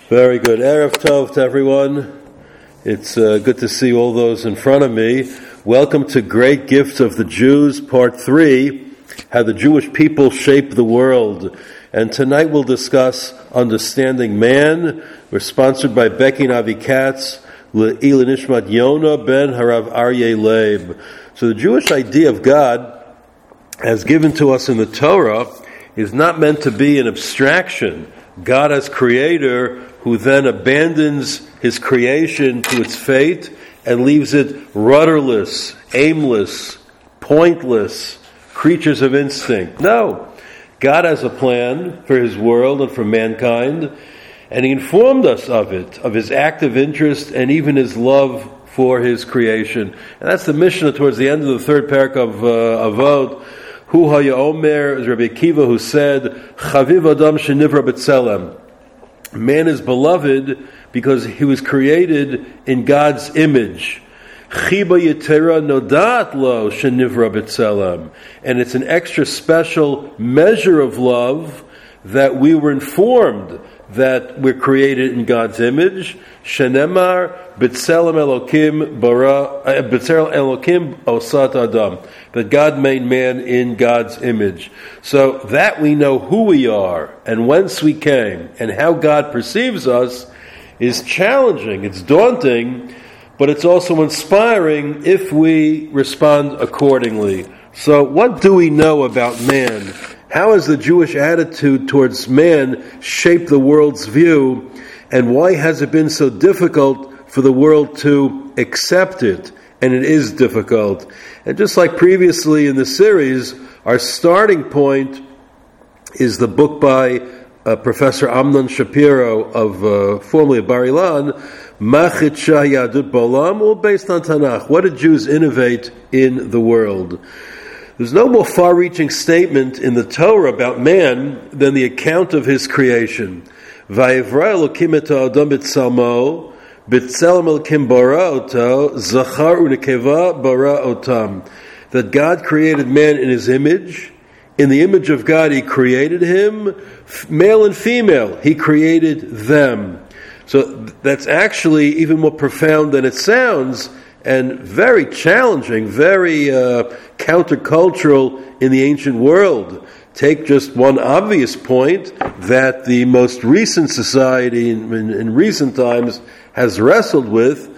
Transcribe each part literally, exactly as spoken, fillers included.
Very good. Erev Tov to everyone. It's uh, good to see all those in front of me. Welcome to Great Gifts of the Jews, Part three, How the Jewish People Shape the World. And tonight we'll discuss Understanding Man. We're sponsored by Becky and Avi Katz, Le'ila Nishmat Yona ben Harav Aryeh Leib. So the Jewish idea of God, as given to us in the Torah, is not meant to be an abstraction. God as creator who then abandons his creation to its fate and leaves it rudderless, aimless, pointless, creatures of instinct. No. God has a plan for his world and for mankind, and he informed us of it, of his active interest and even his love for his creation. And that's the Mishnah towards the end of the third parak of uh, Avot. Hu haya omer is Rabbi Akiva, who said, Chaviv adam shenivra b'tzelem. Man is beloved because he was created in God's image. Chiba yetera nodat lo shenivra b'tzelem. And it's an extra special measure of love that we were informed that we're created in God's image. Shenemar b'tzelem elokim bara b'tzelem elokim osat adam. That God made man in God's image. So that we know who we are and whence we came and how God perceives us is challenging. It's daunting, but it's also inspiring if we respond accordingly. So what do we know about man? How has the Jewish attitude towards man shaped the world's view, and why has it been so difficult for the world to accept it? And it is difficult. And just like previously in the series, our starting point is the book by uh, Professor Amnon Shapiro of uh, formerly of Bar Ilan, Machit Shah Yadut Ba'olam, all based on Tanakh. What did Jews innovate in the world? There's no more far-reaching statement in the Torah about man than the account of his creation. Vayivra Elokim et ha'adam b'tzalmo, b'tzelem Elokim bara oto, zachar u'nekeva bara otam. That God created man in his image. In the image of God he created him, male and female. He created them. So that's actually even more profound than it sounds, and very challenging, very uh, countercultural in the ancient world. Take just one obvious point that the most recent society in, in, in recent times has wrestled with,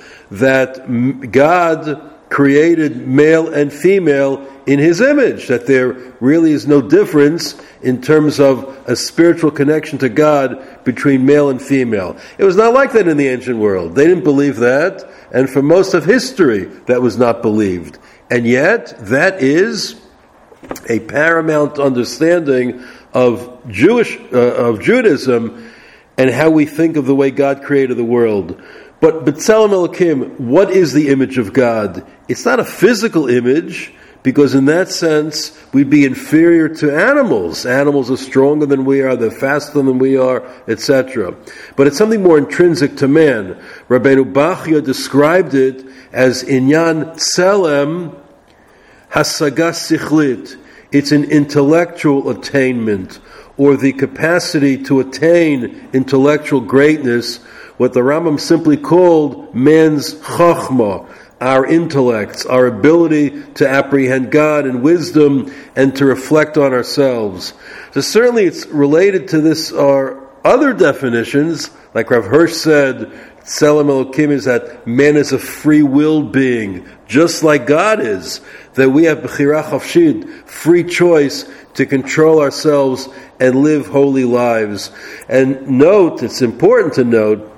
that God created male and female in his image, that there really is no difference in terms of a spiritual connection to God between male and female. It was not like that in the ancient world. They didn't believe that, and for most of history that was not believed. And yet, that is a paramount understanding of Jewish uh, of Judaism and how we think of the way God created the world. But B'tzelem Elokim, what is the image of God? It's not a physical image, because in that sense, we'd be inferior to animals. Animals are stronger than we are, they're faster than we are, et cetera. But it's something more intrinsic to man. Rabbeinu Bachya described it as Inyan Tzelem Hasagas Sichlit. It's an intellectual attainment, or the capacity to attain intellectual greatness, what the Rambam simply called man's chachma, our intellects, our ability to apprehend God and wisdom and to reflect on ourselves. So certainly it's related to this are other definitions, like Rav Hirsch said, Tzelem Elokim is that man is a free-willed being, just like God is, that we have Bechira Chafshid, free choice to control ourselves and live holy lives. And note, it's important to note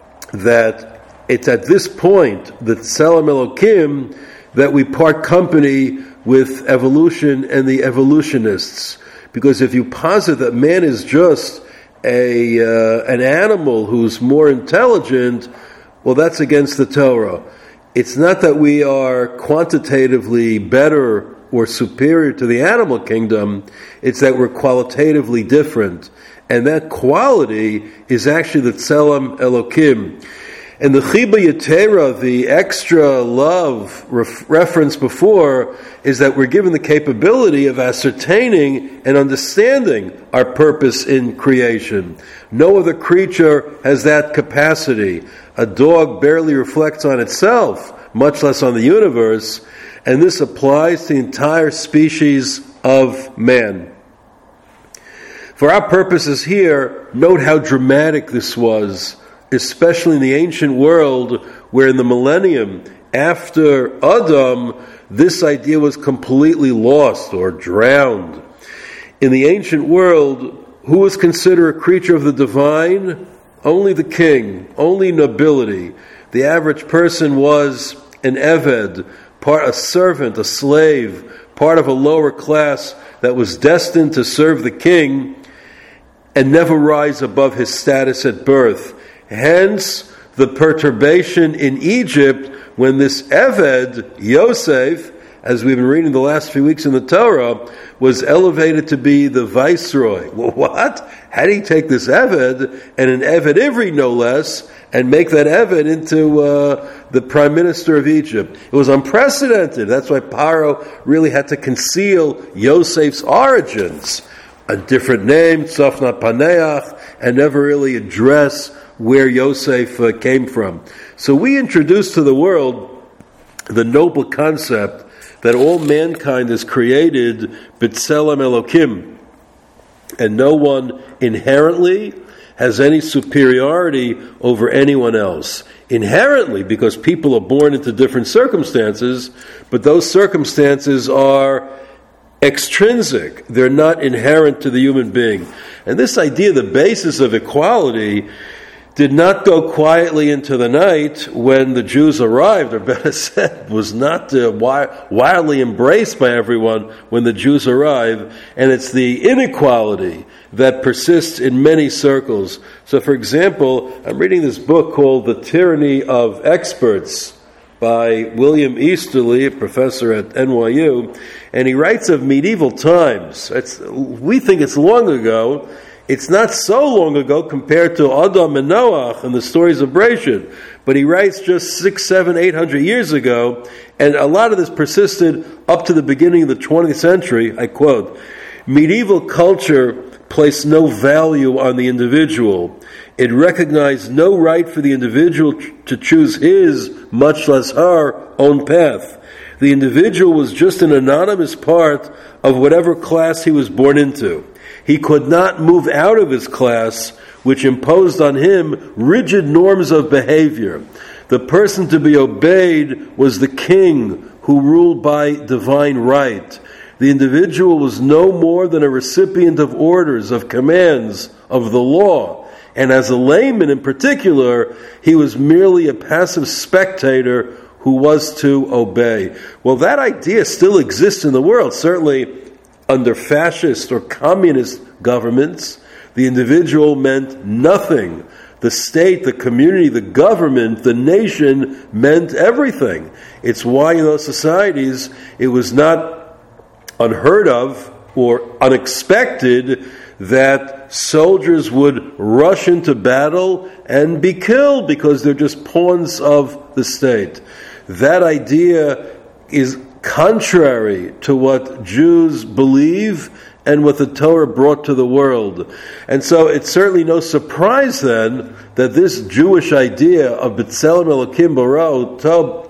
that it's at this point, the Tzelem Elokim, that we part company with evolution and the evolutionists. Because if you posit that man is just a uh, an animal who's more intelligent, well, that's against the Torah. It's not that we are quantitatively better or superior to the animal kingdom, it's that we're qualitatively different. And that quality is actually the Tzelem Elokim. And the Chiba Yetera, the extra love ref- referenced before, is that we're given the capability of ascertaining and understanding our purpose in creation. No other creature has that capacity. A dog barely reflects on itself, much less on the universe, and this applies to the entire species of man. For our purposes here, note how dramatic this was, especially in the ancient world, where in the millennium after Adam, this idea was completely lost or drowned. In the ancient world, who was considered a creature of the divine? Only the king, only nobility. The average person was an eved, part a servant, a slave, part of a lower class that was destined to serve the king and never rise above his status at birth. Hence, the perturbation in Egypt when this Eved, Yosef, as we've been reading the last few weeks in the Torah, was elevated to be the viceroy. Well, what? How do you take this Eved, and an Eved Ivri no less, and make that Eved into uh, the prime minister of Egypt? It was unprecedented. That's why Paro really had to conceal Yosef's origins. A different name, Tzafna Paneach, and never really address where Yosef uh, came from. So we introduce to the world the noble concept that all mankind is created b'tselem Elokim, and no one inherently has any superiority over anyone else. Inherently, because people are born into different circumstances, but those circumstances are extrinsic. They're not inherent to the human being. And this idea, the basis of equality, did not go quietly into the night when the Jews arrived, or better said, was not uh, wi- wildly embraced by everyone when the Jews arrived, and it's the inequality that persists in many circles. So, for example, I'm reading this book called The Tyranny of Experts by William Easterly, a professor at N Y U, and he writes of medieval times. It's, we think it's long ago. It's not so long ago compared to Adam and Noach and the stories of Bereshit, but he writes just six, seven, eight hundred years ago, and a lot of this persisted up to the beginning of the twentieth century. I quote, "Medieval culture placed no value on the individual. It recognized no right for the individual to choose his, much less her, own path. The individual was just an anonymous part of whatever class he was born into. He could not move out of his class, which imposed on him rigid norms of behavior. The person to be obeyed was the king, who ruled by divine right. The individual was no more than a recipient of orders, of commands, of the law. And as a layman in particular, he was merely a passive spectator who was to obey." Well, that idea still exists in the world. Certainly under fascist or communist governments, the individual meant nothing. The state, the community, the government, the nation meant everything. It's why in those societies it was not unheard of or unexpected that soldiers would rush into battle and be killed because they're just pawns of the state. That idea is contrary to what Jews believe and what the Torah brought to the world. And so it's certainly no surprise then that this Jewish idea of B'Tselem Elokim Bara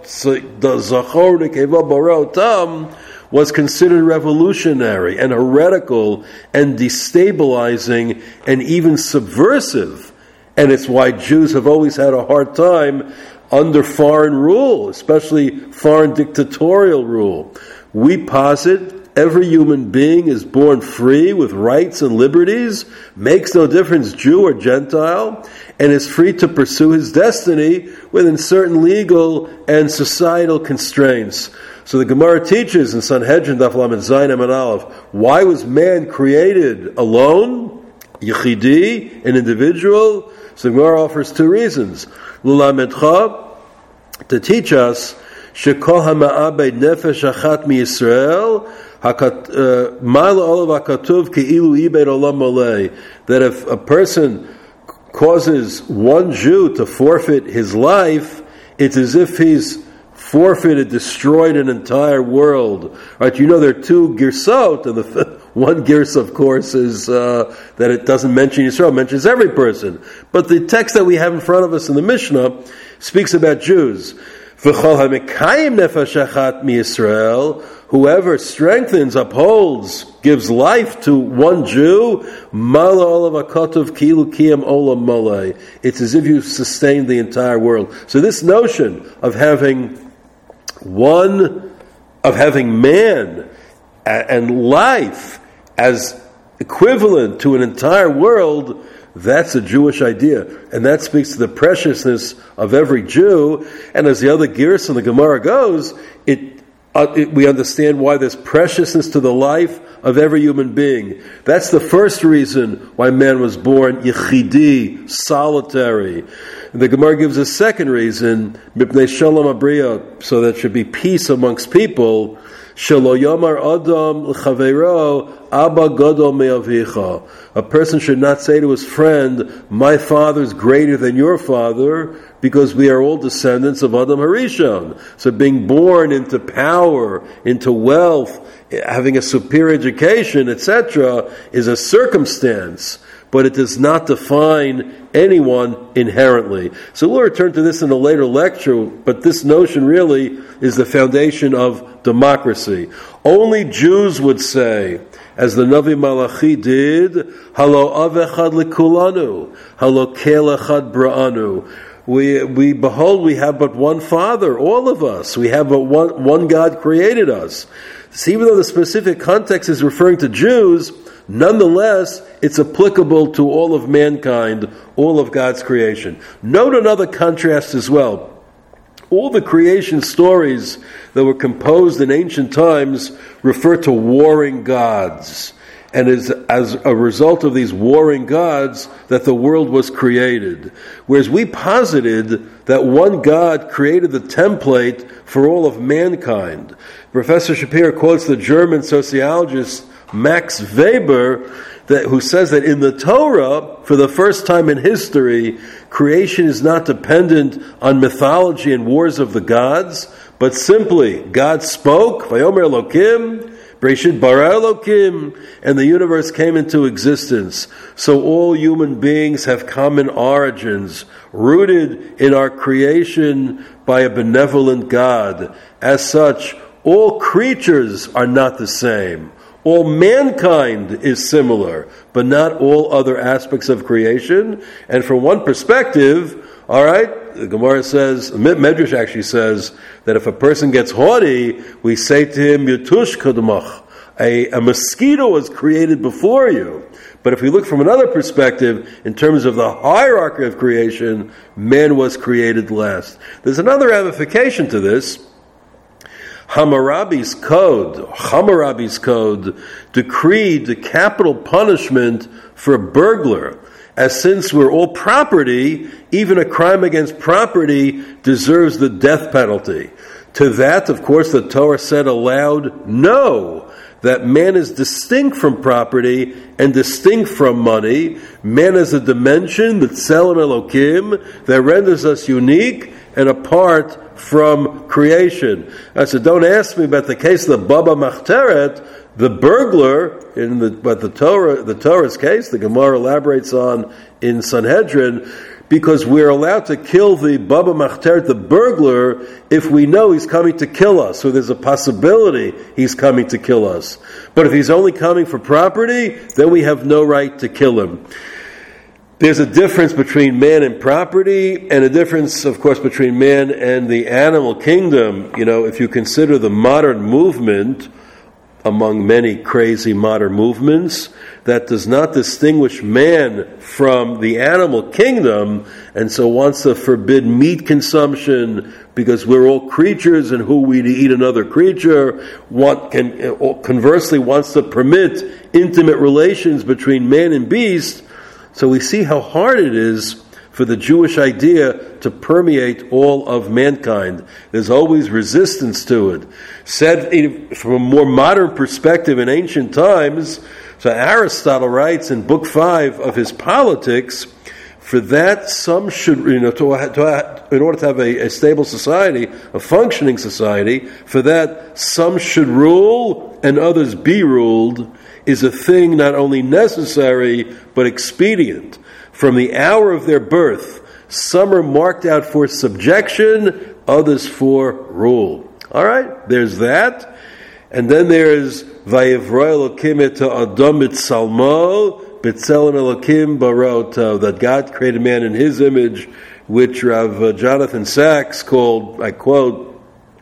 Zachor Nekeva Bara Otam was considered revolutionary and heretical and destabilizing and even subversive. And it's why Jews have always had a hard time under foreign rule, especially foreign dictatorial rule. We posit every human being is born free with rights and liberties, makes no difference Jew or Gentile, and is free to pursue his destiny within certain legal and societal constraints. So the Gemara teaches in Sanhedrin Daf Lamed Zayin Amud Aleph, why was man created alone, yichidi, an individual? So the Gemara offers two reasons. L'lamedcha, to teach us, shekol hama'abed nefesh achat miYisrael, ma'ala olav hakatuv ke'ilu ibed olam malei, that if a person causes one Jew to forfeit his life, it's as if he's forfeited, destroyed an entire world. Right? You know, there are two girsot, and the one girsa, of course, is uh, that it doesn't mention Yisrael, it mentions every person. But the text that we have in front of us in the Mishnah speaks about Jews. Whoever strengthens, upholds, gives life to one Jew, it's as if you sustained the entire world. So this notion of having one, of having man and life as equivalent to an entire world, that's a Jewish idea. And that speaks to the preciousness of every Jew. And as the other Girs in the Gemara goes, it, uh, it we understand why there's preciousness to the life of every human being. That's the first reason why man was born Yechidi, solitary. And the Gemara gives a second reason, Mipnei Shalom Abriya, so that should be peace amongst people. Shelo Yomar Adam L'Chaveiro Abba Gadol Me'avicha. A person should not say to his friend, my father is greater than your father, because we are all descendants of Adam Harishon. So being born into power, into wealth, having a superior education, et cetera, is a circumstance, but it does not define anyone inherently. So we'll return to this in a later lecture, but this notion really is the foundation of democracy. Only Jews would say, as the Navi Malachi did, Halo avechad likulanu, halo kel echad bra'anu. We, we, behold, we have but one Father, all of us. We have but one, one God created us. So even though the specific context is referring to Jews, nonetheless, it's applicable to all of mankind, all of God's creation. Note another contrast as well. All the creation stories that were composed in ancient times refer to warring gods. And is as a result of these warring gods that the world was created. Whereas we posited that one God created the template for all of mankind. Professor Shapiro quotes the German sociologist Max Weber, that, who says that in the Torah, for the first time in history, creation is not dependent on mythology and wars of the gods, but simply God spoke, Vayomer Elokim, Bereshit bara Elokim, and the universe came into existence. So all human beings have common origins, rooted in our creation by a benevolent God. As such, all creatures are not the same. All mankind is similar, but not all other aspects of creation. And from one perspective, all right, the Gemara says, Medrash actually says, that if a person gets haughty, we say to him, Yutush kadmach, a, a mosquito was created before you. But if we look from another perspective, in terms of the hierarchy of creation, man was created last. There's another ramification to this. Hammurabi's code, Hammurabi's code, decreed the capital punishment for a burglar. As since we're all property, even a crime against property deserves the death penalty. To that, of course, the Torah said aloud, no, that man is distinct from property and distinct from money. Man is a dimension, the Tselem Elokim, that renders us unique and apart from creation. I said, don't ask me about the case of the Baba Machteret, the burglar, in the but the Torah, the Torah's case, the Gemara elaborates on in Sanhedrin, because we're allowed to kill the Baba Machteret, the burglar, if we know he's coming to kill us. So there's a possibility he's coming to kill us. But if he's only coming for property, then we have no right to kill him. There's a difference between man and property, and a difference, of course, between man and the animal kingdom. You know, if you consider the modern movement, among many crazy modern movements, that does not distinguish man from the animal kingdom, and so wants to forbid meat consumption because we're all creatures and who we eat another creature, want, can, conversely wants to permit intimate relations between man and beast. So we see how hard it is for the Jewish idea to permeate all of mankind. There's always resistance to it. Said from a more modern perspective in ancient times, so Aristotle writes in Book five of his Politics, For that, some should, you know, to, to, in order to have a, a stable society, a functioning society, for that, some should rule and others be ruled, is a thing not only necessary, but expedient. From the hour of their birth, some are marked out for subjection, others for rule. All right, there's that. And then there's Vayivra Elokim et Adam B'Tzalmo B'Tzelem Elokim Baroto, that God created man in His image, which Rav Jonathan Sachs called, I quote,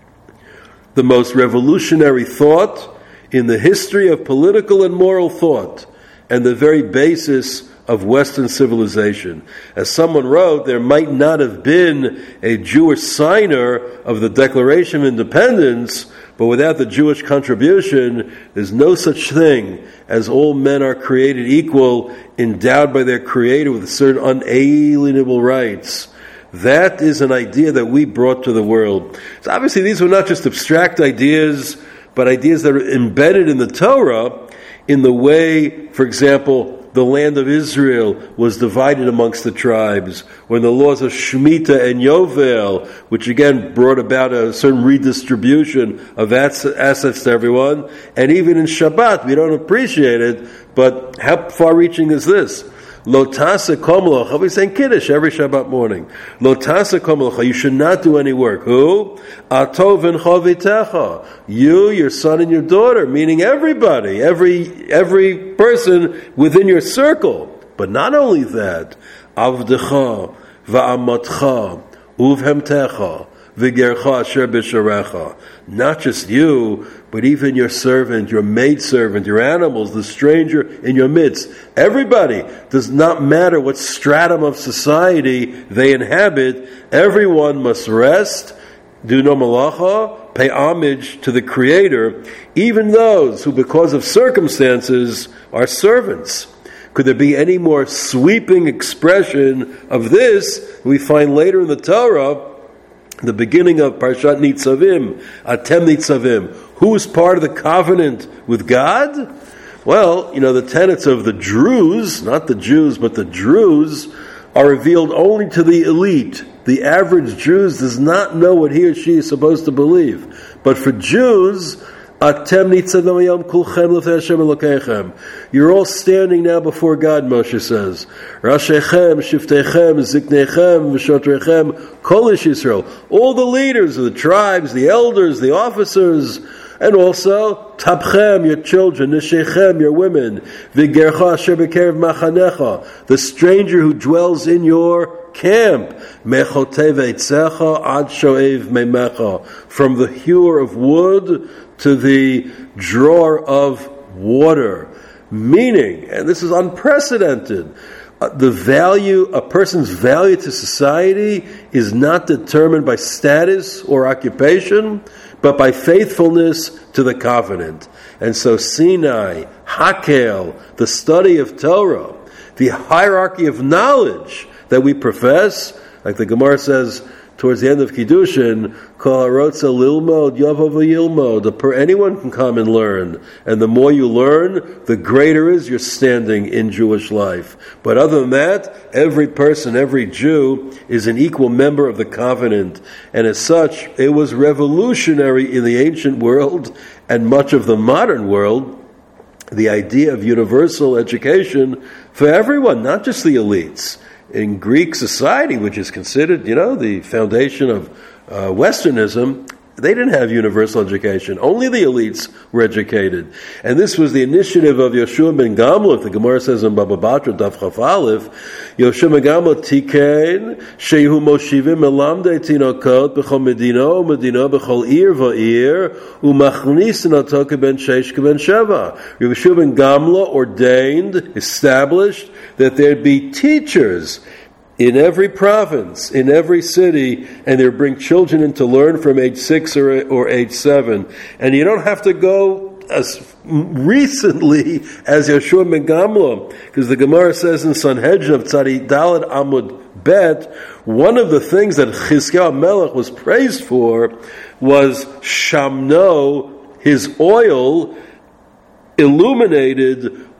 the most revolutionary thought in the history of political and moral thought, and the very basis of Western civilization. As someone wrote, there might not have been a Jewish signer of the Declaration of Independence, but without the Jewish contribution, there's no such thing as all men are created equal, endowed by their Creator with certain unalienable rights. That is an idea that we brought to the world. So obviously these were not just abstract ideas, but ideas that are embedded in the Torah in the way, for example, the land of Israel was divided amongst the tribes, when the laws of Shemitah and Yovel, which again brought about a certain redistribution of assets to everyone, and even in Shabbat, we don't appreciate it, but how far-reaching is this? Lo tasa komlocha, we sing Kiddush every Shabbat morning. Lo tasa komlocha, you should not do any work. Who? Atov and chavitecha. You, your son, and your daughter, meaning everybody, every every person within your circle. But not only that, avdecha, va'amatcha, uvhemtecha, v'gercha asher b'sharecha. Not just you, but even your servant, your maidservant, your animals, the stranger in your midst. Everybody, does not matter what stratum of society they inhabit, everyone must rest, do no malacha, pay homage to the Creator, even those who, because of circumstances, are servants. Could there be any more sweeping expression of this we find later in the Torah, the beginning of Parshat Nitzavim, Atem Nitzavim? Who is part of the covenant with God? Well, you know, the tenets of the Druze, not the Jews, but the Druze, are revealed only to the elite. The average Jew does not know what he or she is supposed to believe. But for Jews, Atem Nitzavim Yom Kulchem L'fnei Hashem Elokechem. You're all standing now before God, Moshe says. Rashechem, Shiftechem, Ziknechem, V'shotrechem, Kol Ish Yisrael. All the leaders of the tribes, the elders, the officers, and also Tabchem, your children, Nishechem, your women, V'gercha Asher B'kerev Machanecha, the stranger who dwells in your camp, Mechote Veitzecha Ad Shoev Meimecha, from the hewer of wood to the drawer of water. Meaning, and this is unprecedented, uh, the value, a person's value to society is not determined by status or occupation, but by faithfulness to the covenant. And so Sinai, Hakel, the study of Torah, the hierarchy of knowledge that we profess, like the Gemara says towards the end of Kiddushin, Kol harotza lilmod yavo v'yilmod. Anyone can come and learn, and the more you learn, the greater is your standing in Jewish life. But other than that, every person, every Jew, is an equal member of the covenant, and as such, it was revolutionary in the ancient world and much of the modern world, the idea of universal education for everyone, not just the elites. In Greek society, which is considered, you know, the foundation of uh, Westernism, they didn't have universal education. Only the elites were educated. And this was the initiative of Yoshua ben Gamliel. The Gemara says in Baba Batra, Daf Chaf Aleph, Yoshua ben Gamliel tikein, shehu moshivim melamdei tinokot, b'chol medino, medino, b'chol ir va'ir, u'machnis nato keben sheish keben sheva. Yoshua ben Gamliel ordained, established, that there'd be teachers in every province, in every city, and they bring children in to learn from age six or, or age seven. And you don't have to go as recently as Yoshua ben Gamliel, because the Gemara says in Sanhedrin of Tzadi Daled Amud Bet, one of the things that Chizkiyahu Melech was praised for was Shamno, his oil illuminated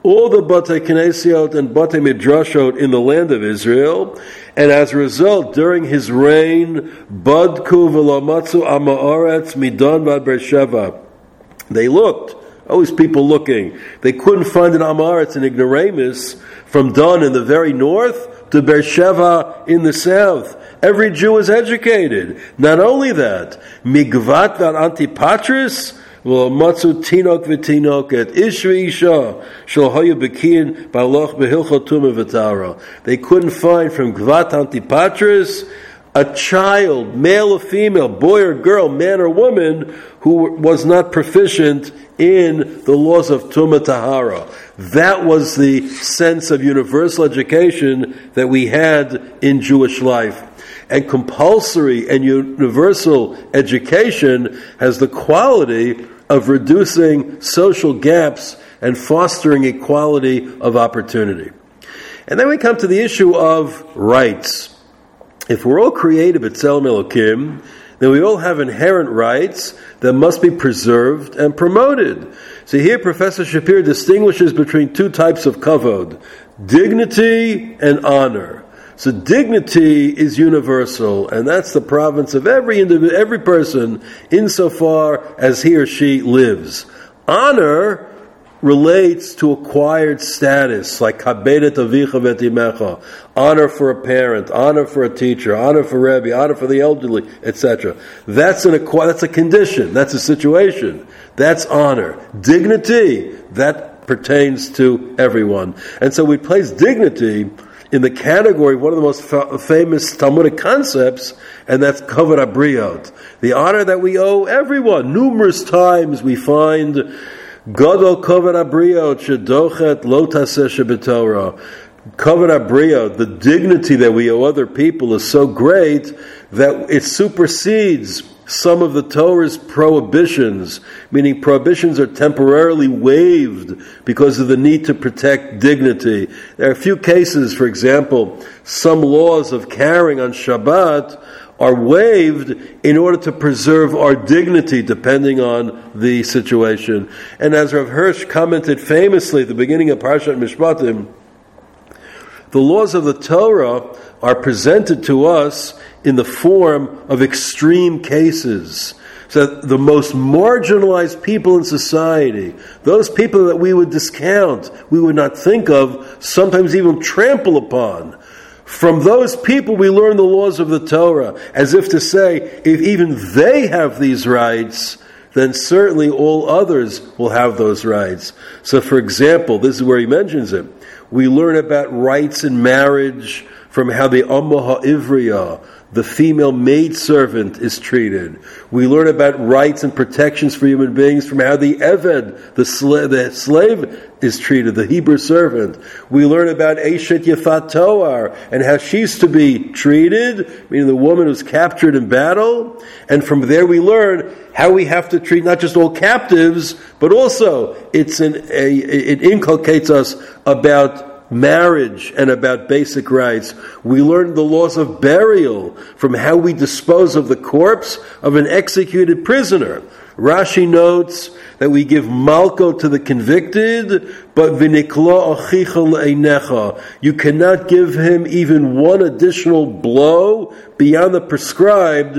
all the Batei Knesiot and Batei Midrashot in the land of Israel, and as a result, during his reign, Badku v'lamatzu ama'aretz midon vad Beersheva. They looked, always people looking. They couldn't find an Amaretz, an ignoramus, from Dan in the very north to Beersheva in the south. Every Jew was educated. Not only that, Migvat var Antipatris, v'lamatzu tinok v'tinoket, ishri isha, shel hayu bekiyin baloch behilchot tumah v'tara. They couldn't find from Gvat Antipatris a child, male or female, boy or girl, man or woman, who was not proficient in the laws of Tumah Tahara. That was the sense of universal education that we had in Jewish life. And compulsory and universal education has the quality of reducing social gaps and fostering equality of opportunity. And then we come to the issue of rights. If we're all created b'tselem Elokim, then we all have inherent rights that must be preserved and promoted. So here Professor Shapir distinguishes between two types of kavod, dignity and honor. So dignity is universal, and that's the province of every individual, every person, insofar as he or she lives. Honor relates to acquired status, like kabedet avicha v'timecha, honor for a parent, honor for a teacher, honor for Rebbe, honor for the elderly, et cetera. That's an acqu- that's a condition, that's a situation, that's honor. Dignity, that pertains to everyone. And so we place dignity in the category of one of the most fa- famous Talmudic concepts, and that's kavod habriot, the honor that we owe everyone. Numerous times we find Gadol kavod habriot shedochet lo taseh shebetorah. Kavod habriot, the dignity that we owe other people, is so great that it supersedes some of the Torah's prohibitions, meaning prohibitions are temporarily waived because of the need to protect dignity. There are a few cases, for example, some laws of carrying on Shabbat are waived in order to preserve our dignity, depending on the situation. And as Rav Hirsch commented famously at the beginning of Parashat Mishpatim, the laws of the Torah are presented to us in the form of extreme cases. So that the most marginalized people in society, those people that we would discount, we would not think of, sometimes even trample upon, from those people we learn the laws of the Torah, as if to say, if even they have these rights, then certainly all others will have those rights. So for example, this is where he mentions it, we learn about rights in marriage from how the Amma Ha'ivriya, the female maidservant, is treated. We learn about rights and protections for human beings from how the Eved, the, sla- the slave, is treated, the Hebrew servant. We learn about Eshet Yafat Toar and how she's to be treated, meaning the woman who's captured in battle. And from there we learn how we have to treat not just all captives, but also it's an, a, it inculcates us about marriage and about basic rights. We learn the laws of burial from how we dispose of the corpse of an executed prisoner. Rashi notes that we give malko to the convicted, but vinikla achicha le'einecha. You cannot give him even one additional blow beyond the prescribed,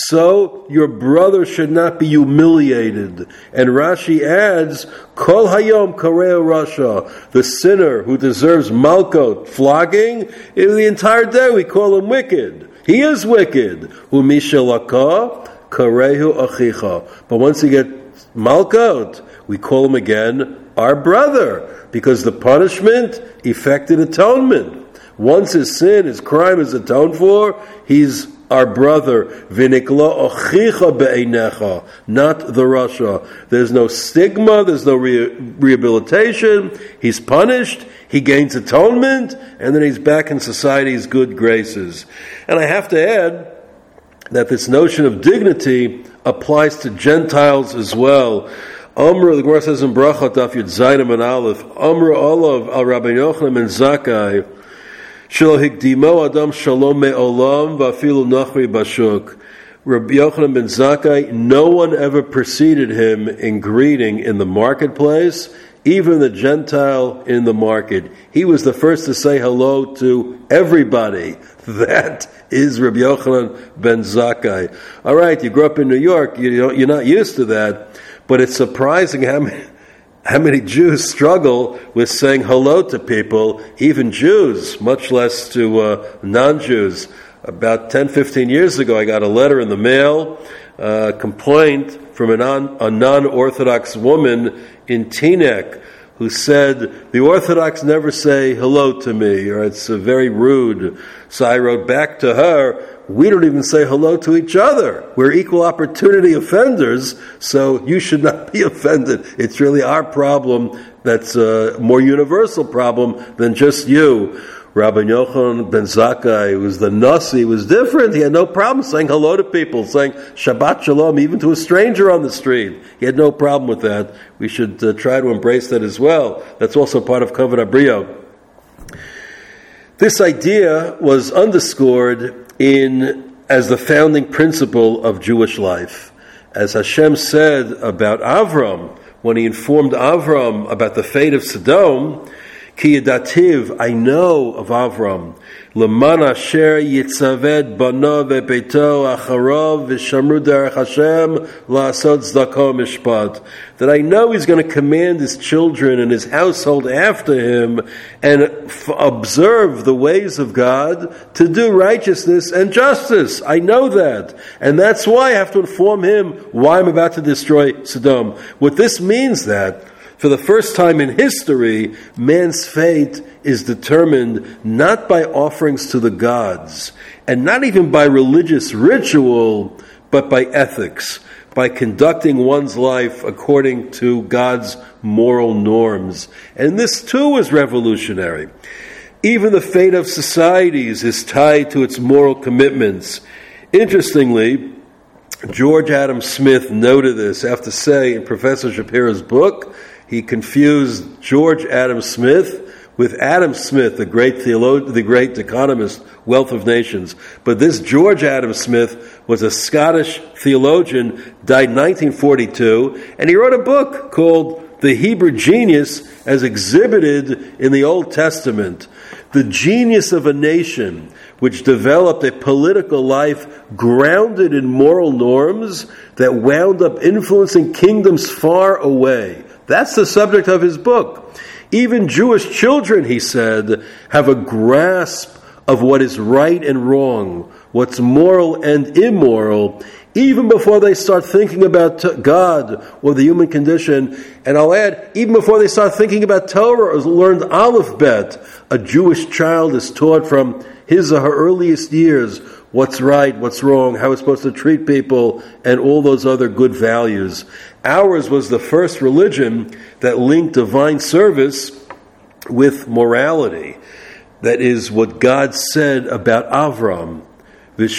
so your brother should not be humiliated. And Rashi adds, kol hayom kareo rasha, the sinner who deserves malko, flogging, the entire day we call him wicked. He is wicked. Umishalaka karehu achicha. But once he gets malkot, we call him again our brother, because the punishment effected atonement. Once his sin, his crime is atoned for, he's our brother. Vinikla achicha be'einecha, not the rasha. There's no stigma, there's no re- rehabilitation. He's punished, he gains atonement, and then he's back in society's good graces. And I have to add that this notion of dignity applies to Gentiles as well. Amr, the Gemara says in Bracha, Daf Yud Zayin and Aleph, Amr Olav al Rabbi Yochanan ben Zakkai, Shelo hikdimo Adam Shalom me'olam va'afilu nachri bashuk. Rabbi Yochanan ben Zakkai, no one ever preceded him in greeting in the marketplace, even the Gentile in the market. He was the first to say hello to everybody. That is Rabbi Yochanan ben Zakkai. All right, you grew up in New York, you know, you're not used to that, but it's surprising how many, how many Jews struggle with saying hello to people, even Jews, much less to uh, non-Jews. About ten, fifteen years ago, I got a letter in the mail, a complaint from a, non, a non-Orthodox woman in Teaneck who said, the Orthodox never say hello to me, or it's uh, very rude. So I wrote back to her, we don't even say hello to each other. We're equal opportunity offenders, so you should not be offended. It's really our problem that's a more universal problem than just you. Rabbi Yochanan ben Zakkai, who was the Nasi, was different. He had no problem saying hello to people, saying Shabbat Shalom, even to a stranger on the street. He had no problem with that. We should uh, try to embrace that as well. That's also part of Kavod HaBriot. This idea was underscored in as the founding principle of Jewish life. As Hashem said about Avram, when he informed Avram about the fate of Sodom, Ki yedativ, I know of Avram, L'man asher yitzaved bano ve'beito acharov v'shamru derech Hashem la'asod tzedakah mishpat. That I know he's going to command his children and his household after him and f- observe the ways of God to do righteousness and justice. I know that. And that's why I have to inform him why I'm about to destroy Sodom. What this means that for the first time in history, man's fate is determined not by offerings to the gods, and not even by religious ritual, but by ethics, by conducting one's life according to God's moral norms. And this too is revolutionary. Even the fate of societies is tied to its moral commitments. Interestingly, George Adam Smith noted this. I have to say, in Professor Shapiro's book, he confused George Adam Smith with Adam Smith, the great theologian, the great economist, Wealth of Nations. But this George Adam Smith was a Scottish theologian, died in nineteen forty-two, and he wrote a book called The Hebrew Genius as Exhibited in the Old Testament. The genius of a nation which developed a political life grounded in moral norms that wound up influencing kingdoms far away. That's the subject of his book. Even Jewish children, he said, have a grasp of what is right and wrong, what's moral and immoral, even before they start thinking about God or the human condition. And I'll add, even before they start thinking about Torah or learned Aleph Bet, a Jewish child is taught from his or her earliest years what's right, what's wrong, how it's supposed to treat people, and all those other good values. Ours was the first religion that linked divine service with morality. That is what God said about Avram. And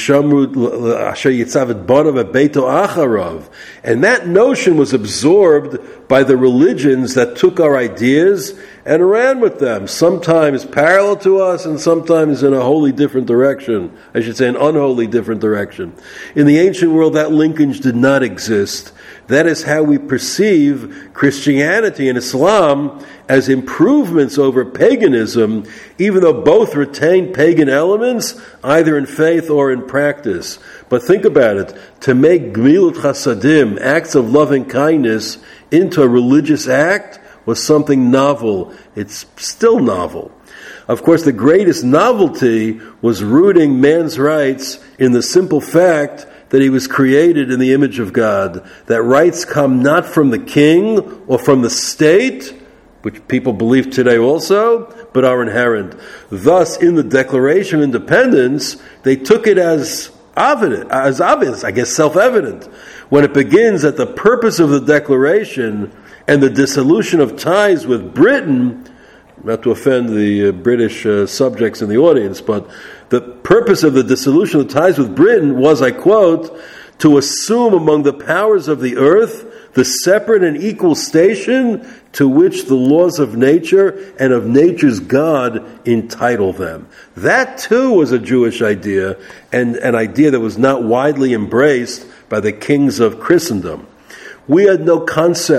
that notion was absorbed by the religions that took our ideas and ran with them, sometimes parallel to us and sometimes in a wholly different direction. I should say an unholy different direction. In the ancient world, that linkage did not exist. That is how we perceive Christianity and Islam as improvements over paganism, even though both retain pagan elements, either in faith or in practice. But think about it. To make Gmilut Chasadim, acts of loving kindness, into a religious act was something novel. It's still novel. Of course, the greatest novelty was rooting man's rights in the simple fact that he was created in the image of God, that rights come not from the king or from the state, which people believe today also, but are inherent. Thus, in the Declaration of Independence, they took it as evident, as obvious, I guess self-evident, when it begins that the purpose of the Declaration and the dissolution of ties with Britain, not to offend the uh, British uh, subjects in the audience, but the purpose of the dissolution of ties with Britain was, I quote, to assume among the powers of the earth the separate and equal station to which the laws of nature and of nature's God entitle them. That too was a Jewish idea, and an idea that was not widely embraced by the kings of Christendom. We had no concept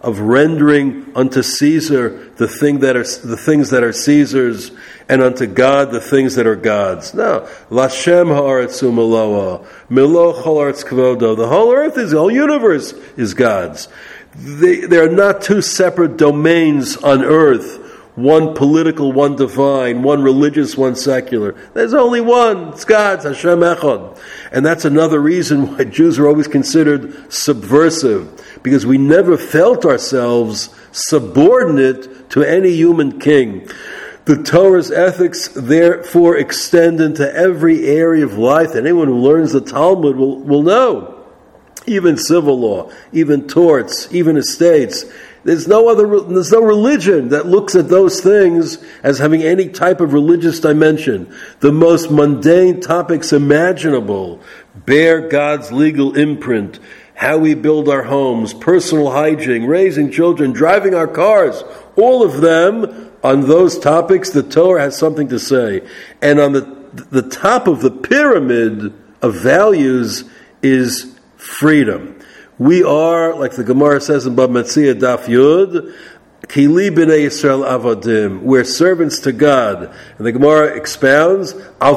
of rendering unto Caesar the thing that are the things that are Caesar's, and unto God the things that are God's. No, Lashem haaretz u'meloa, milo chol haaretz kvodo. The whole earth is, the whole universe is God's. They, they are not two separate domains on earth. One political, one divine, one religious, one secular. There's only one. It's God's, Hashem Echad. And that's another reason why Jews are always considered subversive, because we never felt ourselves subordinate to any human king. The Torah's ethics, therefore, extend into every area of life. Anyone who learns the Talmud will, will know. Even civil law, even torts, even estates. There's no other, there's no religion that looks at those things as having any type of religious dimension. The most mundane topics imaginable bear God's legal imprint. How we build our homes, personal hygiene, raising children, driving our cars, all of them, on those topics, the Torah has something to say. And on the, the top of the pyramid of values is freedom. We are, like the Gemara says in Bab Metzia Daf Yud, Kili b'nei Yisrael avodim. We're servants to God. And the Gemara expounds,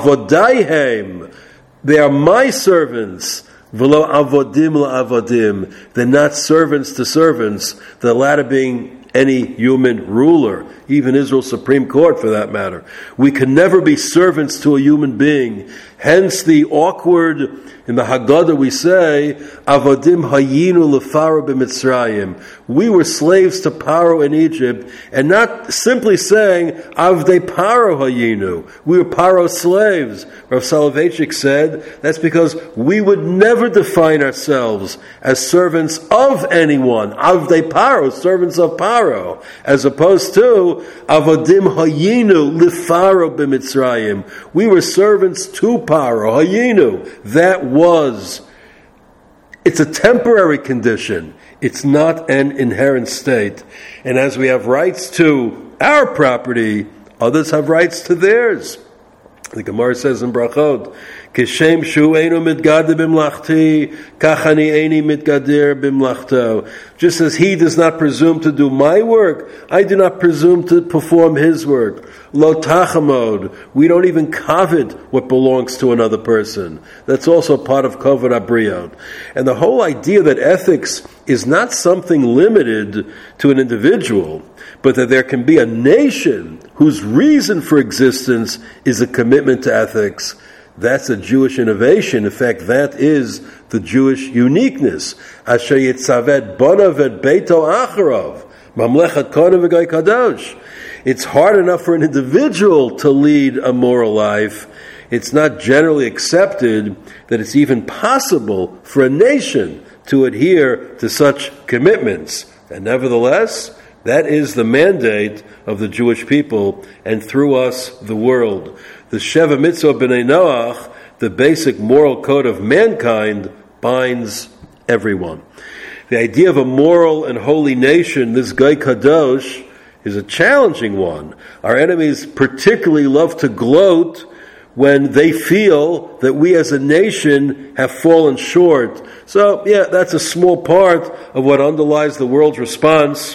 Avodaihem. They are my servants. V'lo avodim la'avodim. They're not servants to servants, the latter being any human ruler, even Israel's Supreme Court for that matter. We can never be servants to a human being. Hence the awkward, in the Haggadah we say, Avodim hayinu lefaro b'Mitzrayim. We were slaves to Paro in Egypt, and not simply saying, Avdei Paro hayinu. We were Paro's slaves. Rav Soloveitchik said, that's because we would never define ourselves as servants of anyone. Avdei Paro, servants of Paro. As opposed to, Avodim hayinu lefaro b'Mitzrayim. We were servants to Paro, hayinu. That was, it's a temporary condition. It's not an inherent state. And as we have rights to our property, others have rights to theirs. The Gemara says in Brachot, Kishem shu einu mitgader b'mlachti, kachani eini mitgader b'mlachto. Just as he does not presume to do my work, I do not presume to perform his work. Lo tachamod. We don't even covet what belongs to another person. That's also part of kavod habriot. And the whole idea that ethics is not something limited to an individual, but that there can be a nation whose reason for existence is a commitment to ethics. That's a Jewish innovation. In fact, that is the Jewish uniqueness. Asher yitzaved bonav et beito acharav, mamlechat kohen v'goy kadosh. It's hard enough for an individual to lead a moral life. It's not generally accepted that it's even possible for a nation to adhere to such commitments. And nevertheless, that is the mandate of the Jewish people, and through us, the world. The Sheva Mitzvah B'nai Noach, the basic moral code of mankind, binds everyone. The idea of a moral and holy nation, this Goy Kadosh, is a challenging one. Our enemies particularly love to gloat when they feel that we as a nation have fallen short. So, yeah, that's a small part of what underlies the world's response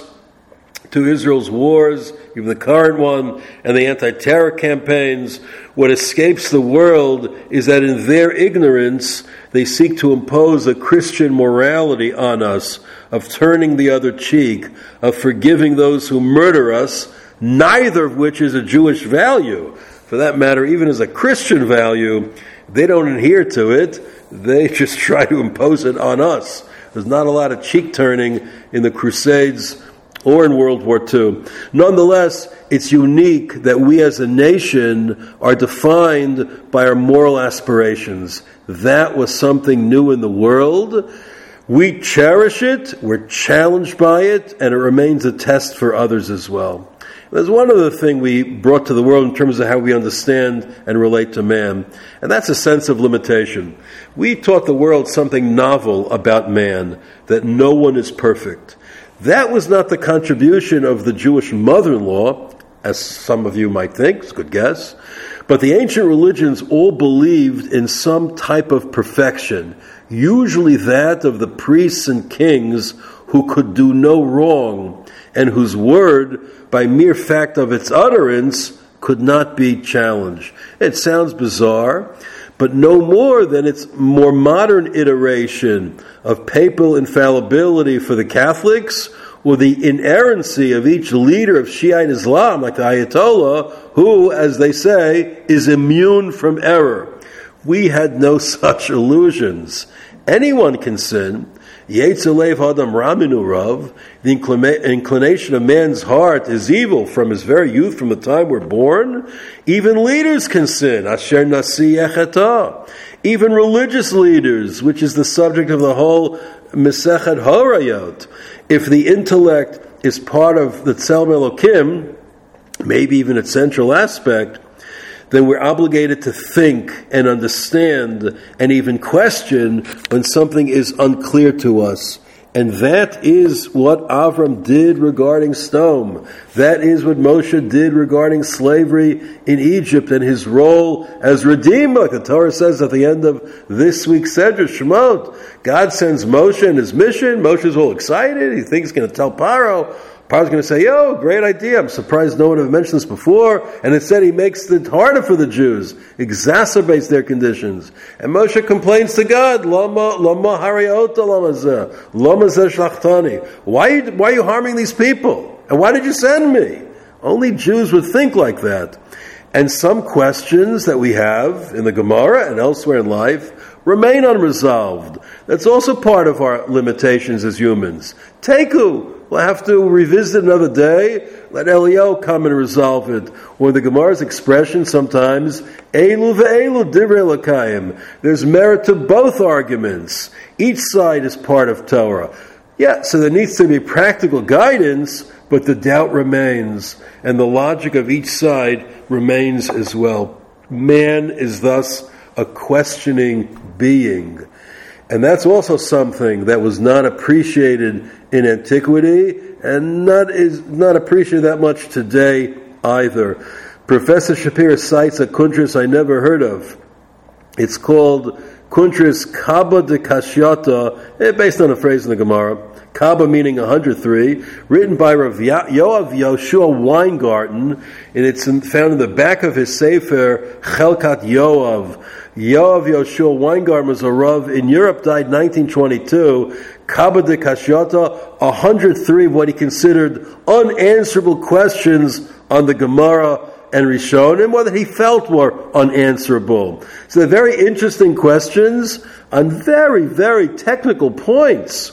to Israel's wars, even the current one, and the anti-terror campaigns. What escapes the world is that in their ignorance, they seek to impose a Christian morality on us, of turning the other cheek, of forgiving those who murder us, neither of which is a Jewish value. For that matter, even as a Christian value, they don't adhere to it. They just try to impose it on us. There's not a lot of cheek-turning in the Crusades or in World War Two. Nonetheless, it's unique that we as a nation are defined by our moral aspirations. That was something new in the world. We cherish it, we're challenged by it, and it remains a test for others as well. There's one other thing we brought to the world in terms of how we understand and relate to man, and that's a sense of limitation. We taught the world something novel about man, that no one is perfect. That was not the contribution of the Jewish mother-in-law, as some of you might think, it's a good guess, but the ancient religions all believed in some type of perfection, usually that of the priests and kings who could do no wrong, and whose word, by mere fact of its utterance, could not be challenged. It sounds bizarre, but no more than its more modern iteration of papal infallibility for the Catholics, or the inerrancy of each leader of Shiite Islam, like the Ayatollah, who, as they say, is immune from error. We had no such illusions. Anyone can sin. Yetzer Lev Adam Raminu Rav, the inclination of man's heart is evil from his very youth, from the time we're born. Even leaders can sin. Asher Nasi Echeta. Even religious leaders, which is the subject of the whole Mesechet Horayot. If the intellect is part of the Tzelem Elokim, maybe even its central aspect, then we're obligated to think and understand and even question when something is unclear to us. And that is what Avram did regarding Sodom. That is what Moshe did regarding slavery in Egypt and his role as Redeemer. The Torah says at the end of this week's Sedra Shemot, God sends Moshe in his mission. Moshe's all excited. He thinks he's going to tell Paro. Paro's going to say, yo, great idea. I'm surprised no one ever mentioned this before. And instead he makes it harder for the Jews, exacerbates their conditions. And Moshe complains to God, Lama, lama hariota lama zeh, lama zeh shlachtani. Why, why are you harming these people? And why did you send me? Only Jews would think like that. And some questions that we have in the Gemara and elsewhere in life remain unresolved. That's also part of our limitations as humans. Teku. We'll have to revisit another day. Let Eliyahu come and resolve it. Or the Gemara's expression sometimes, Elu ve'elu divrei Elokayim. There's merit to both arguments. Each side is part of Torah. Yeah, so there needs to be practical guidance, but the doubt remains, and the logic of each side remains as well. Man is thus a questioning being. And that's also something that was not appreciated in antiquity and not is not appreciated that much today either. Professor Shapira cites a kuntris I never heard of. It's called Kuntris Kaba de Kashyata, based on a phrase in the Gemara. Kaba meaning one hundred three, written by Rav Yoav Yoshua Weingarten, and it's found in the back of his Sefer Chelkat Yoav. Yoav Yoshua Weingarten was a Rav in Europe, died nineteen twenty-two. Kaba de Kashyata, one hundred three of what he considered unanswerable questions on the Gemara and Rishon, and what he felt were unanswerable. So they're very interesting questions on very, very technical points,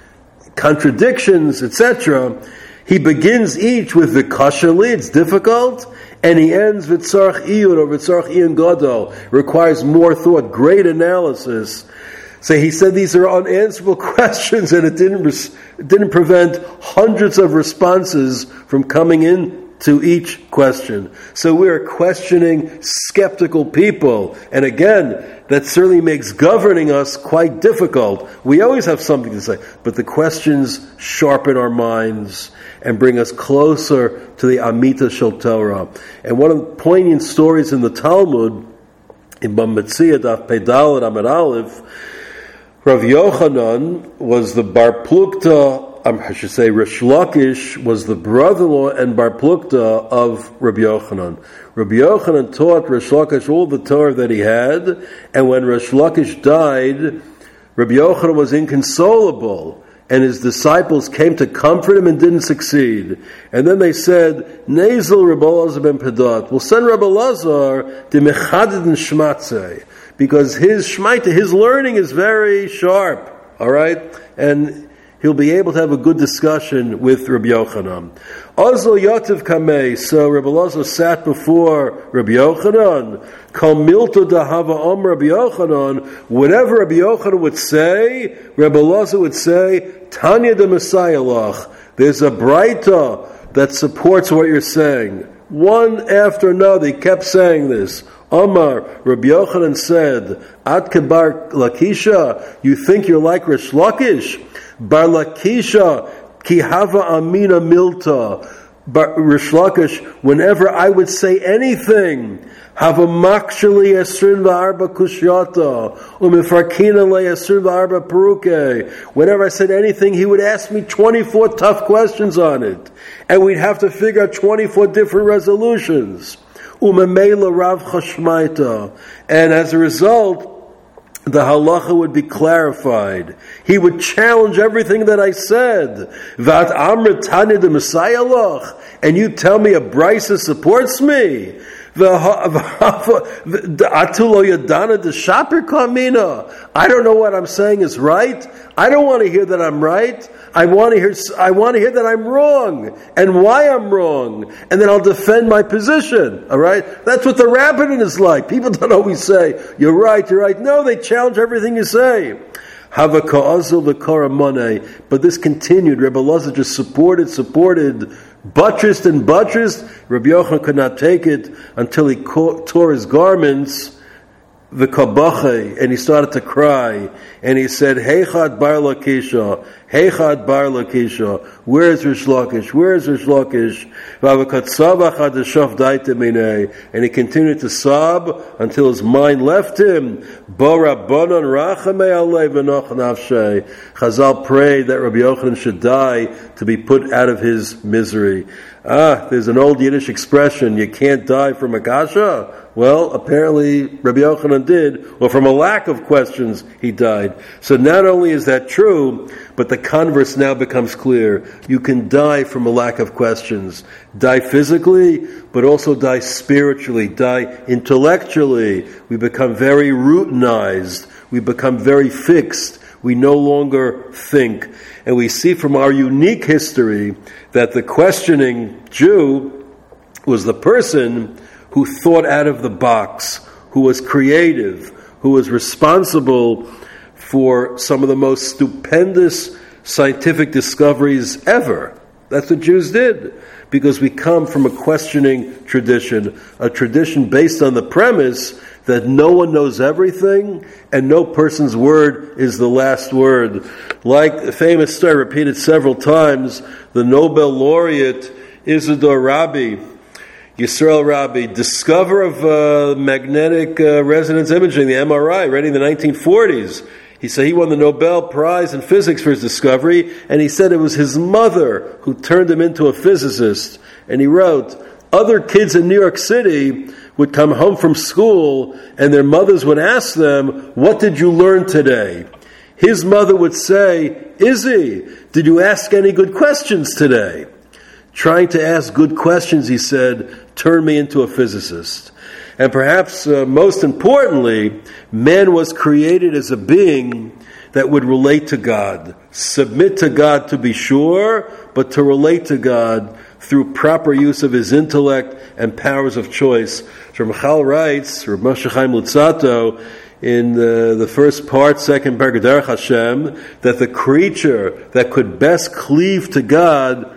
contradictions, et cetera. He begins each with the kashali, it's difficult, and he ends with tzarch iyun or with tzarch iyun gadol, requires more thought, great analysis. So he said these are unanswerable questions, and it didn't res- it didn't prevent hundreds of responses from coming in to each question. So we're questioning skeptical people. And again, that certainly makes governing us quite difficult. We always have something to say, but the questions sharpen our minds and bring us closer to the Amita Shel Torah. And one of the poignant stories in the Talmud, in Bamitzia Daf Pedal and Amud Aleph, Rav Yochanan was the Bar Plukta, I should say Rish Lakish was the brother-in-law and Bar Plukta of Rabbi Yochanan. Rabbi Yochanan taught Rish Lakish all the Torah that he had, and when Rish Lakish died, Rabbi Yochanan was inconsolable, and his disciples came to comfort him and didn't succeed. And then they said, Nezel Rabbi Elazar ben Pedat, we'll send Rabbi Elazar to Mechadid and Shmatzeh, because his Shmaita, his learning is very sharp, all right? And he'll be able to have a good discussion with Rabbi Yochanan. Ozlo Yativ Kamei, so Rabbi Elazar sat before Rabbi Yochanan. Kal Milto Dahava Om Rabbi Yochanan. Whatever Rabbi Yochanan would say, Rabbi Elazar would say, Tanya de Messiah Lach. There's a braita that supports what you're saying. One after another, he kept saying this. Omar, Rabbi Yochanan said, Ad Kebar Lakisha, you think you're like Rish Lakish? Bar Lakisha, ki hava amina milta. But Rish Lakish, whenever I would say anything, have a makshali esrin v'arba kushyata, umifarkina le esrin v'arba peruke. Whenever I said anything, he would ask me twenty-four tough questions on it, and we'd have to figure out twenty-four different resolutions. Umemela rav chashmaita, and as a result, the halacha would be clarified. He would challenge everything that I said. Vat amrit tani the Messiah loch, and you tell me a brisa supports me. Atulo yadana the shaper kamina. I don't know what I'm saying is right. I don't want to hear that I'm right. I want to hear. I want to hear that I'm wrong and why I'm wrong, and then I'll defend my position. All right, that's what the rabbanon is like. People don't always say you're right, you're right. No, they challenge everything you say. Hava ka'azul v'karamoneh. But this continued. Rebbe Elazar just supported, supported, buttressed and buttressed. Rabbi Yochanan could not take it until he tore his garments. V'kabache, and he started to cry, and he said, Heichad bar Lakisha, Heichad bar Lakisha, where's Rish Lakish, where's Rish Lakish? And he continued to sob until his mind left him. Chazal prayed that Rabbi Yochanan should die to be put out of his misery. Ah, there's an old Yiddish expression, you can't die from a kasha. Well, apparently Rabbi Yochanan did, or from a lack of questions, he died. So not only is that true, but the converse now becomes clear. You can die from a lack of questions. Die physically, but also die spiritually, die intellectually. We become very routinized. We become very fixed. We no longer think. And we see from our unique history that the questioning Jew was the person who thought out of the box, who was creative, who was responsible for some of the most stupendous scientific discoveries ever. That's what Jews did, because we come from a questioning tradition, a tradition based on the premise that no one knows everything and no person's word is the last word. Like the famous story repeated several times, the Nobel laureate Isidore Rabi, Yisrael Rabi, discoverer of uh, magnetic uh, resonance imaging, the M R I, already in the nineteen forties. He said he won the Nobel Prize in physics for his discovery, and he said it was his mother who turned him into a physicist. And he wrote, other kids in New York City would come home from school, and their mothers would ask them, what did you learn today? His mother would say, Izzy, did you ask any good questions today? Trying to ask good questions, he said, turned me into a physicist. And perhaps uh, most importantly, man was created as a being that would relate to God, submit to God to be sure, but to relate to God through proper use of his intellect and powers of choice. Ramchal writes, Rav Moshe Chaim Luzzatto, in the, the first part, second paragraph, Derech Hashem, that the creature that could best cleave to God,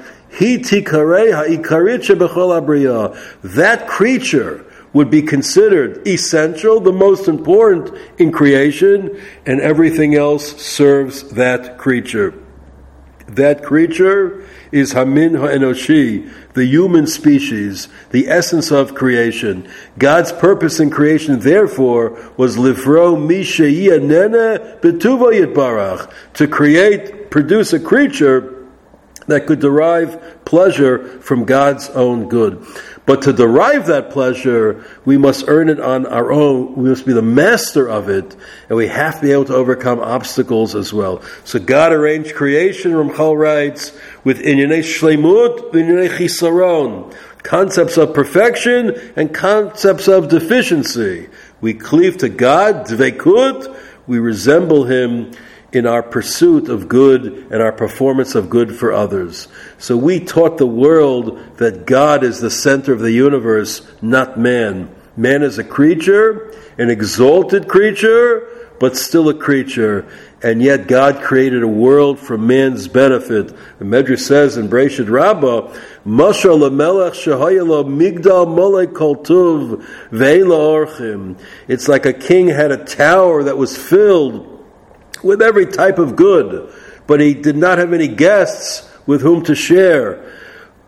that creature would be considered essential, the most important in creation, and everything else serves that creature. That creature is Hamin Ha'enoshi, the human species, the essence of creation. God's purpose in creation, therefore, was Livro Misheya Nene Betuvo Yitbarach, to create, produce a creature that could derive pleasure from God's own good. But to derive that pleasure, we must earn it on our own. We must be the master of it, and we have to be able to overcome obstacles as well. So God arranged creation, Ramchal writes, with inyanei shleimut, inyanei chisaron, concepts of perfection and concepts of deficiency. We cleave to God, dveikut, we resemble Him in our pursuit of good and our performance of good for others. So we taught the world that God is the center of the universe, not man. Man is a creature, an exalted creature, but still a creature. And yet God created a world for man's benefit. The Medrash says in Breshit Rabbah, Mashal lemelech shehayalo migdal molek kol tuv ve'ein lo orchim. It's like a king had a tower that was filled with every type of good, but he did not have any guests with whom to share.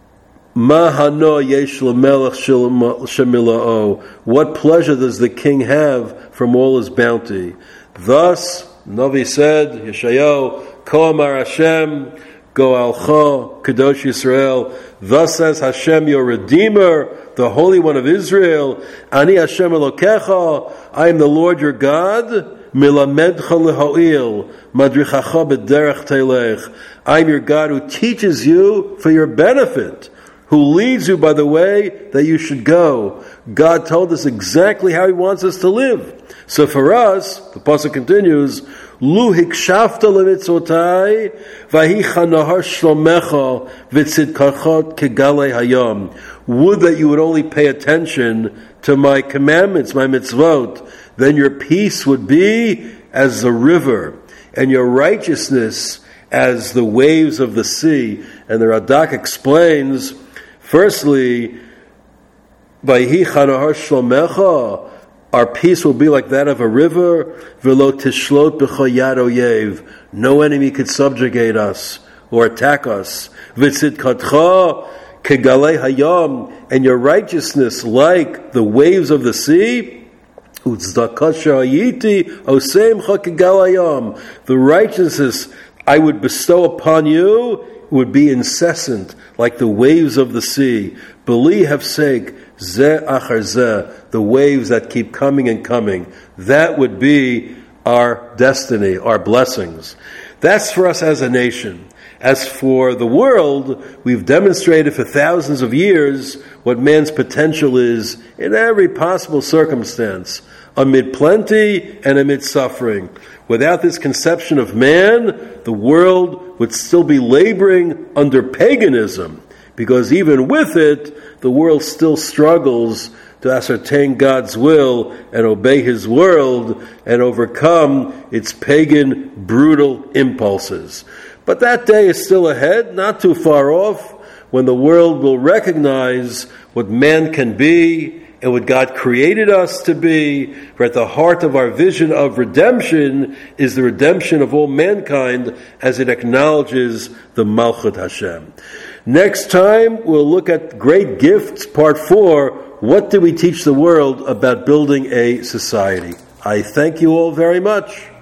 Mahano yesh l'melech shemila'o. What pleasure does the king have from all his bounty? Thus, Navi said, Yeshayahu, Ko amar Hashem, Go alcha, Kadosh Yisrael. Thus says Hashem, your Redeemer, the Holy One of Israel. Ani Hashem Elokecha, I am the Lord your God. Milamedcha leho'il, madrichacha b'derech telech. I am your God who teaches you for your benefit, who leads you by the way that you should go. God told us exactly how He wants us to live. So for us, the pasuk continues, Lu hikshafta lemitzotai, vahicha nahar shlomecha v'tzidkacha kegalei hayam. Would that you would only pay attention to my commandments, my mitzvot, then your peace would be as the river, and your righteousness as the waves of the sea. And the Radak explains, firstly, vahicha nahar shlomecha, our peace will be like that of a river. V'lo tishlot b'cha yad oyev. No enemy could subjugate us or attack us. V'tzidkatcha kegalei hayam. And your righteousness like the waves of the sea. U'tzdaka sha'ayiti oseimcha kegalei hayam. The righteousness I would bestow upon you would be incessant like the waves of the sea. B'li hefsek zeh achar zeh. The waves that keep coming and coming. That would be our destiny, our blessings. That's for us as a nation. As for the world, we've demonstrated for thousands of years what man's potential is in every possible circumstance, amid plenty and amid suffering. Without this conception of man, the world would still be laboring under paganism, because even with it, the world still struggles to ascertain God's will and obey His world and overcome its pagan, brutal impulses. But that day is still ahead, not too far off, when the world will recognize what man can be and what God created us to be. For at the heart of our vision of redemption is the redemption of all mankind as it acknowledges the Malchut Hashem. Next time, we'll look at Great Gifts, Part four. What do we teach the world about building a society? I thank you all very much.